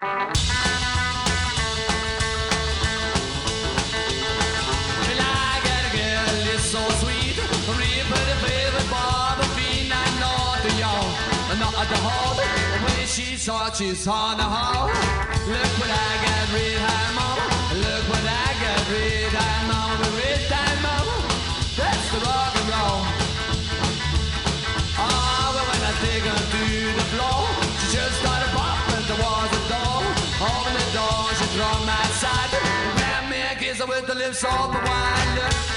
Well, I got a girl, it's so sweet. Real pretty favorite Bob, being I know the young, not at the hall. When she saw, she's on the hall. Look what I got, red high mama. Look what I got, red high mama, red high mama. That's the rock and roll. Oh, but when I take her to the floor, she just started popping towards the door. Open the door, she drum my side. Grab me a kiss with the lips open wide. Look.